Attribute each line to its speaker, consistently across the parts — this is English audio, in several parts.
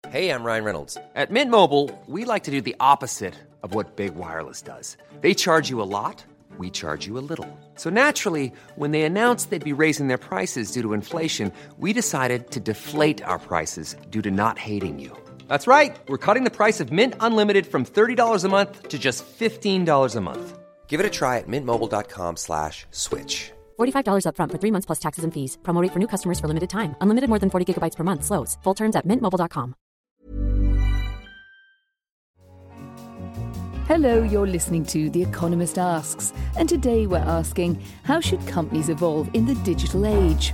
Speaker 1: Hey, I'm Ryan Reynolds. At Mint Mobile, we like to do the opposite of what Big Wireless does. They charge you a lot, we charge you a little. So naturally, when they announced they'd be raising their prices due to inflation, we decided to deflate our prices due to not hating you. That's right. We're cutting the price of Mint Unlimited from $30 a month to just $15 a month. Give it a try at mintmobile.com/switch.
Speaker 2: $45 up front for 3 months plus taxes and fees. Promo rate for new customers for limited time. Unlimited more than 40 gigabytes per month. Slows full terms at mintmobile.com.
Speaker 3: Hello, you're listening to The Economist Asks, and today we're asking, how should companies evolve in the digital age?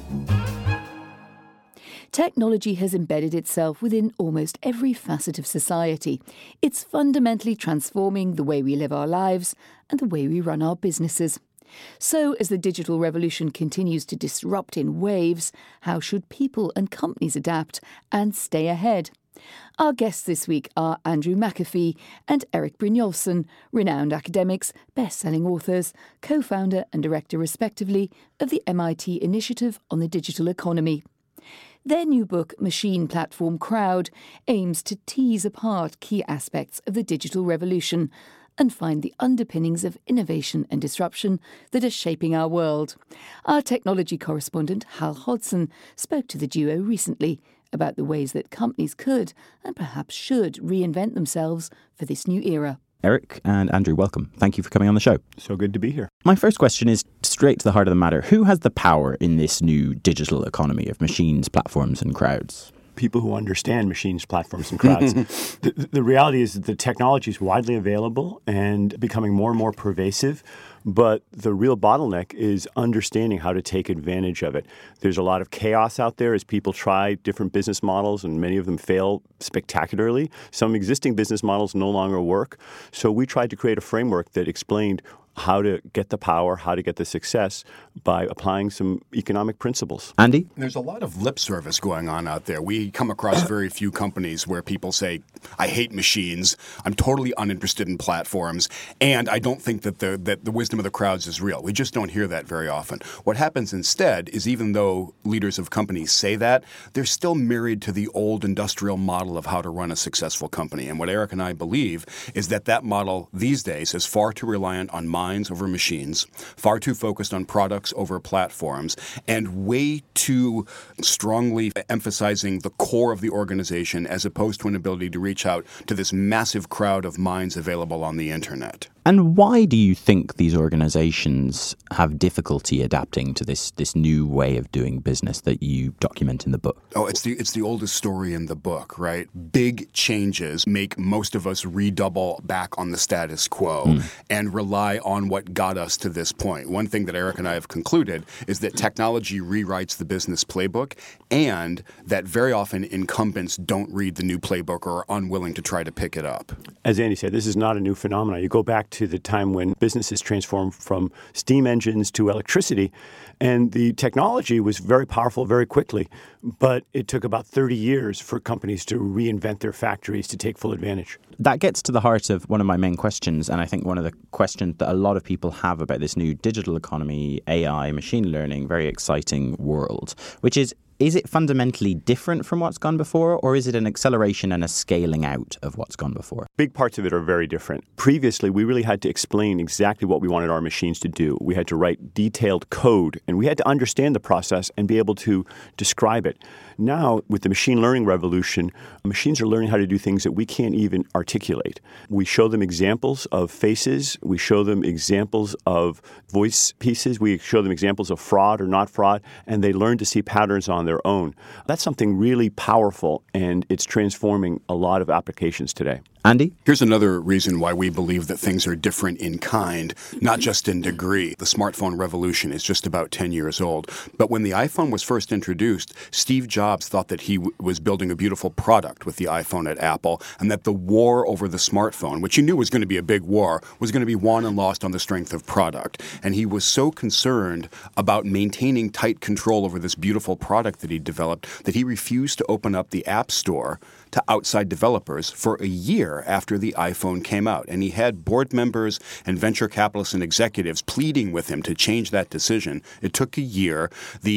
Speaker 3: Technology has embedded itself within almost every facet of society. It's fundamentally transforming the way we live our lives and the way we run our businesses. So, as the digital revolution continues to disrupt in waves, how should people and companies adapt and stay ahead? Our guests this week are Andrew McAfee and Erik Brynjolfsson, renowned academics, best-selling authors, co-founder and director respectively of the MIT Initiative on the Digital Economy. Their new book, Machine Platform Crowd, aims to tease apart key aspects of the digital revolution and find the underpinnings of innovation and disruption that are shaping our world. Our technology correspondent, Hal Hodson, spoke to the duo recently about the ways that companies could and perhaps should reinvent themselves for this new era.
Speaker 4: Erik and Andrew, welcome. Thank you for coming on the show.
Speaker 5: So good to be here.
Speaker 4: My first question is straight to the heart of the matter. Who has the power in this new digital economy of machines, platforms and crowds?
Speaker 5: People who understand machines, platforms, and crowds. The reality is that the technology is widely available and becoming more and more pervasive, but the real bottleneck is understanding how to take advantage of it. There's a lot of chaos out there as people try different business models, and many of them fail spectacularly. Some existing business models no longer work. So we tried to create a framework that explained how to get the power, how to get the success by applying some economic principles.
Speaker 4: Andy?
Speaker 6: There's a lot of lip service going on out there. We come across very few companies where people say, I hate machines, I'm totally uninterested in platforms, and I don't think that the wisdom of the crowds is real. We just don't hear that very often. What happens instead is, even though leaders of companies say that, they're still married to the old industrial model of how to run a successful company. And what Erik and I believe is that that model these days is far too reliant on minds over machines, far too focused on products over platforms, and way too strongly emphasizing the core of the organization as opposed to an ability to reach out to this massive crowd of minds available on the internet.
Speaker 4: And why do you think these organizations have difficulty adapting to this new way of doing business that you document in the book?
Speaker 6: Oh, it's the oldest story in the book, right? Big changes make most of us redouble back on the status quo and rely on what got us to this point. One thing that Erik and I have concluded is that technology rewrites the business playbook, and that very often incumbents don't read the new playbook or are unwilling to try to pick it up.
Speaker 5: As Andy said, this is not a new phenomenon. You go back to the time when businesses transformed from steam engines to electricity, and the technology was very powerful very quickly, but it took about 30 years for companies to reinvent their factories to take full advantage.
Speaker 4: That gets to the heart of one of my main questions, and I think one of the questions that a lot of people have about this new digital economy, AI, machine learning, very exciting world, which is it fundamentally different from what's gone before, or is it an acceleration and a scaling out of what's gone before?
Speaker 5: Big parts of it are very different. Previously, we really had to explain exactly what we wanted our machines to do. We had to write detailed code, and we had to understand the process and be able to describe it. Now, with the machine learning revolution, machines are learning how to do things that we can't even articulate. We show them examples of faces. We show them examples of voice pieces. We show them examples of fraud or not fraud, and they learn to see patterns on their own. That's something really powerful, and it's transforming a lot of applications today.
Speaker 4: Andy?
Speaker 6: Here's another reason why we believe that things are different in kind, not just in degree. The smartphone revolution is just about 10 years old. But when the iPhone was first introduced, Steve Jobs thought that he was building a beautiful product with the iPhone at Apple, and that the war over the smartphone, which he knew was going to be a big war, was going to be won and lost on the strength of product. And he was so concerned about maintaining tight control over this beautiful product that he developed that he refused to open up the App Store to outside developers for a year after the iPhone came out. And he had board members and venture capitalists and executives pleading with him to change that decision. It took a year. The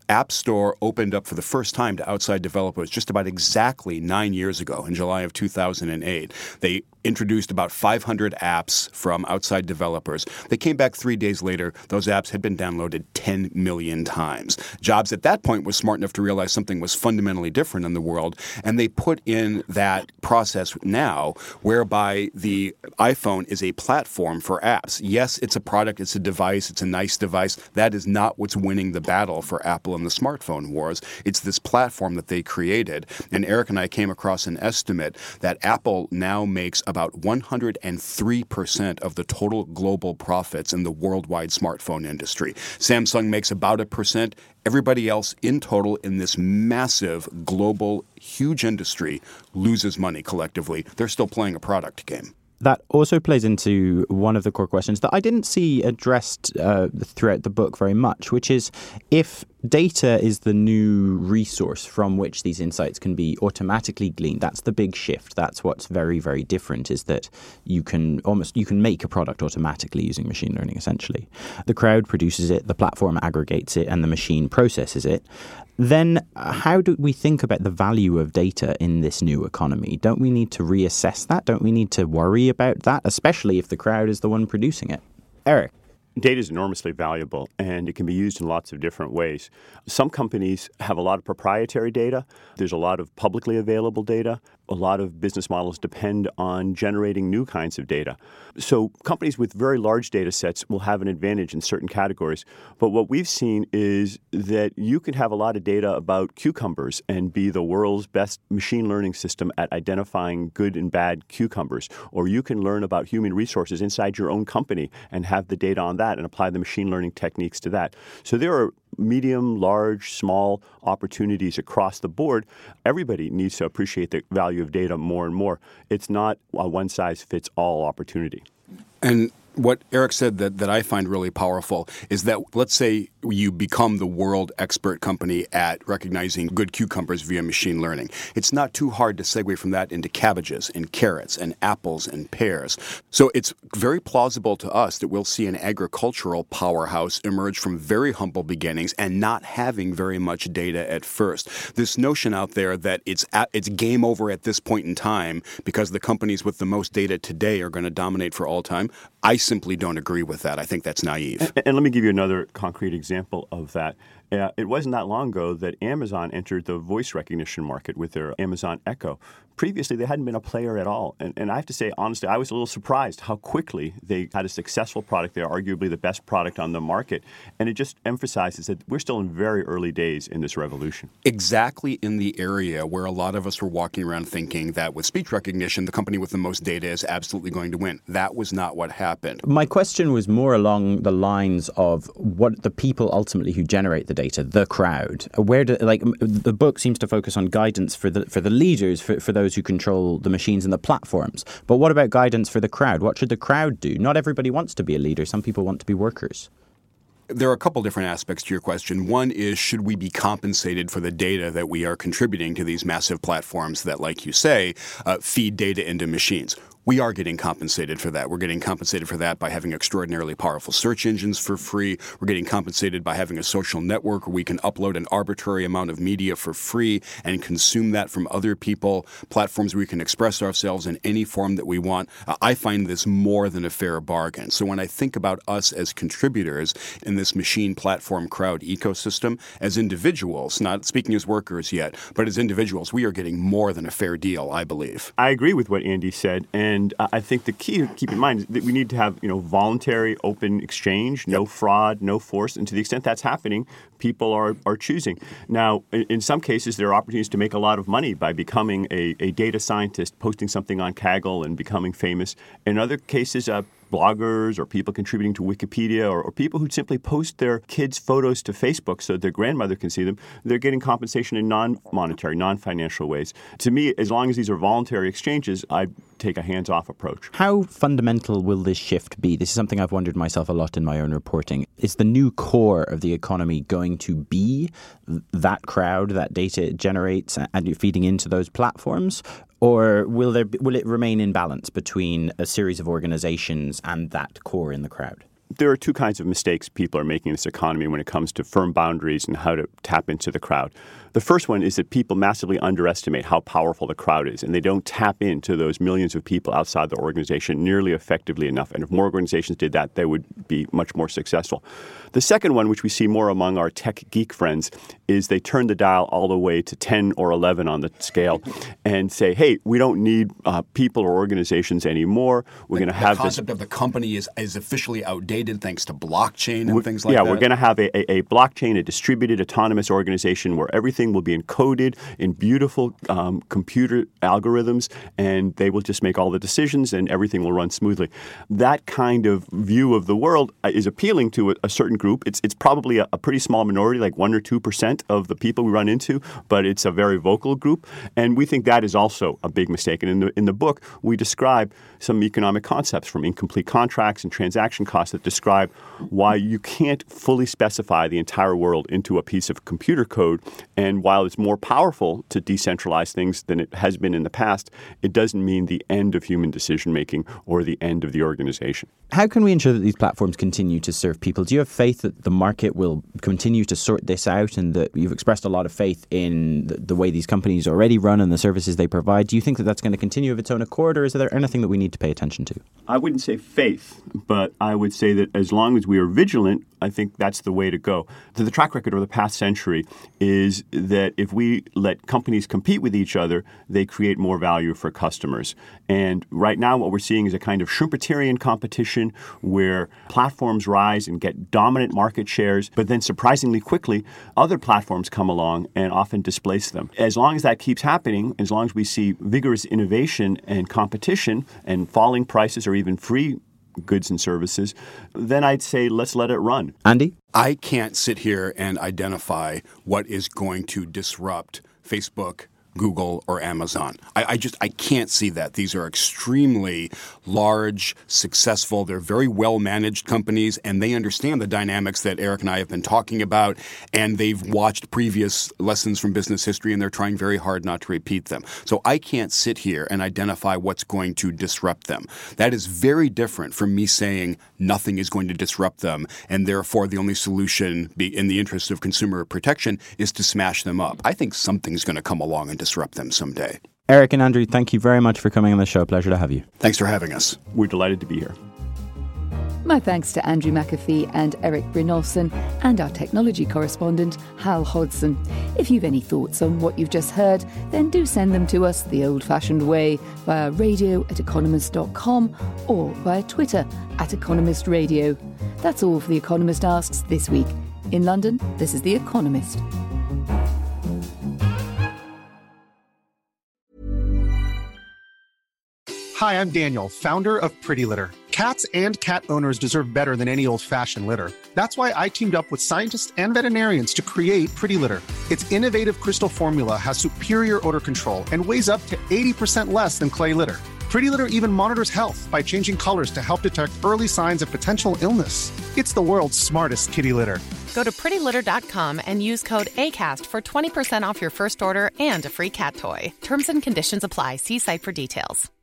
Speaker 6: App Store opened up for the first time to outside developers just about exactly 9 years ago, in July of 2008. They introduced about 500 apps from outside developers. They came back 3 days later. Those apps had been downloaded 10 million times. Jobs at that point was smart enough to realize something was fundamentally different in the world, and they put in that process now whereby the iPhone is a platform for apps. Yes, it's a product, it's a device, it's a nice device. That is not what's winning the battle for Apple in the smartphone wars. It's this platform that they created. And Eric and I came across an estimate that Apple now makes about 103% of the total global profits in the worldwide smartphone industry. Samsung makes about 1%. Everybody else in total in this massive, global, huge industry loses money collectively. They're still playing a product game.
Speaker 4: That also plays into one of the core questions that I didn't see addressed throughout the book very much, which is if data is the new resource from which these insights can be automatically gleaned. That's the big shift. That's what's very, very different, is that you can make a product automatically using machine learning, essentially. The crowd produces it, the platform aggregates it, and the machine processes it. Then how do we think about the value of data in this new economy? Don't we need to reassess that? Don't we need to worry about that, especially if the crowd is the one producing it? Eric?
Speaker 5: Data is enormously valuable, and it can be used in lots of different ways. Some companies have a lot of proprietary data. There's a lot of publicly available data. A lot of business models depend on generating new kinds of data. So companies with very large data sets will have an advantage in certain categories. But what we've seen is that you can have a lot of data about cucumbers and be the world's best machine learning system at identifying good and bad cucumbers. Or you can learn about human resources inside your own company and have the data on that and apply the machine learning techniques to that. So there are medium, large, small opportunities across the board. Everybody needs to appreciate the value of data more and more. It's not a one-size-fits-all opportunity.
Speaker 6: And what Eric said that I find really powerful is that, let's say you become the world expert company at recognizing good cucumbers via machine learning. It's not too hard to segue from that into cabbages and carrots and apples and pears. So it's very plausible to us that we'll see an agricultural powerhouse emerge from very humble beginnings and not having very much data at first. This notion out there that it's game over at this point in time because the companies with the most data today are going to dominate for all time, I simply don't agree with that. I think that's naive.
Speaker 5: And let me give you another concrete example of that. It wasn't that long ago that Amazon entered the voice recognition market with their Amazon Echo. Previously, they hadn't been a player at all. And I have to say, honestly, I was a little surprised how quickly they had a successful product. They're arguably the best product on the market. And it just emphasizes that we're still in very early days in this revolution.
Speaker 6: Exactly in the area where a lot of us were walking around thinking that with speech recognition, the company with the most data is absolutely going to win. That was not what happened.
Speaker 4: My question was more along the lines of what the people ultimately who generate the data, the crowd. The book seems to focus on guidance for the leaders, for those who control the machines and the platforms. But what about guidance for the crowd? What should the crowd do? Not everybody wants to be a leader. Some people want to be workers.
Speaker 6: There are a couple different aspects to your question. One is, should we be compensated for the data that we are contributing to these massive platforms that, like you say, feed data into machines? We are getting compensated for that. We're getting compensated for that by having extraordinarily powerful search engines for free. We're getting compensated by having a social network where we can upload an arbitrary amount of media for free and consume that from other people, platforms where we can express ourselves in any form that we want. I find this more than a fair bargain. So when I think about us as contributors in this machine platform crowd ecosystem, as individuals, not speaking as workers yet, but as individuals, we are getting more than a fair deal, I believe.
Speaker 5: I agree with what Andy said. And I think the key to keep in mind is that we need to have, voluntary, open exchange, no fraud, no force. And to the extent that's happening, people are choosing. Now, in some cases, there are opportunities to make a lot of money by becoming a data scientist, posting something on Kaggle and becoming famous. In other cases, bloggers or people contributing to Wikipedia or people who simply post their kids' photos to Facebook so their grandmother can see them, they're getting compensation in non-monetary, non-financial ways. To me, as long as these are voluntary exchanges, I take a hands-off approach.
Speaker 4: How fundamental will this shift be? This is something I've wondered myself a lot in my own reporting. Is the new core of the economy going to be that crowd that data it generates and you're feeding into those platforms? Or will it remain in balance between a series of organizations and that core in the crowd?
Speaker 5: there are two kinds of mistakes people are making in this economy when it comes to firm boundaries and how to tap into the crowd. The first one is that people massively underestimate how powerful the crowd is, and they don't tap into those millions of people outside the organization nearly effectively enough. And if more organizations did that, they would be much more successful. The second one, which we see more among our tech geek friends, is they turn the dial all the way to 10 or 11 on the scale and say, hey, we don't need people or organizations anymore. We're going to have
Speaker 6: the concept of the company is officially outdated thanks to blockchain and things like that.
Speaker 5: Yeah, we're going to have a blockchain, a distributed autonomous organization where everything will be encoded in beautiful computer algorithms, and they will just make all the decisions and everything will run smoothly. That kind of view of the world is appealing to a certain group. It's probably a pretty small minority, like 1 or 2% of the people we run into, but it's a very vocal group, and we think that is also a big mistake. And in the book, we describe some economic concepts from incomplete contracts and transaction costs that describe why you can't fully specify the entire world into a piece of computer code. And while it's more powerful to decentralize things than it has been in the past, it doesn't mean the end of human decision-making or the end of the organization.
Speaker 4: How can we ensure that these platforms continue to serve people? Do you have faith that the market will continue to sort this out, and that you've expressed a lot of faith in the way these companies already run and the services they provide? Do you think that that's going to continue of its own accord, or is there anything that we need to pay attention to?
Speaker 5: I wouldn't say faith, but I would say that as long as we are vigilant, I think that's the way to go. The track record of the past century is that if we let companies compete with each other, they create more value for customers. And right now what we're seeing is a kind of Schumpeterian competition where platforms rise and get dominant market shares, but then surprisingly quickly, other platforms come along and often displace them. As long as that keeps happening, as long as we see vigorous innovation and competition and falling prices or even free goods and services, then I'd say let's let it run.
Speaker 4: Andy?
Speaker 6: I can't sit here and identify what is going to disrupt Facebook, Google, or Amazon. I can't see that. These are extremely large, successful, they're very well-managed companies, and they understand the dynamics that Eric and I have been talking about, and they've watched previous lessons from business history, and they're trying very hard not to repeat them. So I can't sit here and identify what's going to disrupt them. That is very different from me saying nothing is going to disrupt them, and therefore the only solution in the interest of consumer protection is to smash them up. I think something's going to come along and disrupt them someday.
Speaker 4: Eric and Andrew, thank you very much for coming on the show. Pleasure to have you.
Speaker 6: Thanks for having us.
Speaker 5: We're delighted to be here.
Speaker 3: My thanks to Andrew McAfee and Eric Brynjolfsson and our technology correspondent, Hal Hodson. If you've any thoughts on what you've just heard, then do send them to us the old-fashioned way via radio@economist.com or via Twitter @EconomistRadio. That's all for The Economist Asks this week. In London, this is The Economist.
Speaker 7: Hi, I'm Daniel, founder of Pretty Litter. Cats and cat owners deserve better than any old-fashioned litter. That's why I teamed up with scientists and veterinarians to create Pretty Litter. Its innovative crystal formula has superior odor control and weighs up to 80% less than clay litter. Pretty Litter even monitors health by changing colors to help detect early signs of potential illness. It's the world's smartest kitty litter.
Speaker 8: Go to prettylitter.com and use code ACAST for 20% off your first order and a free cat toy. Terms and conditions apply. See site for details.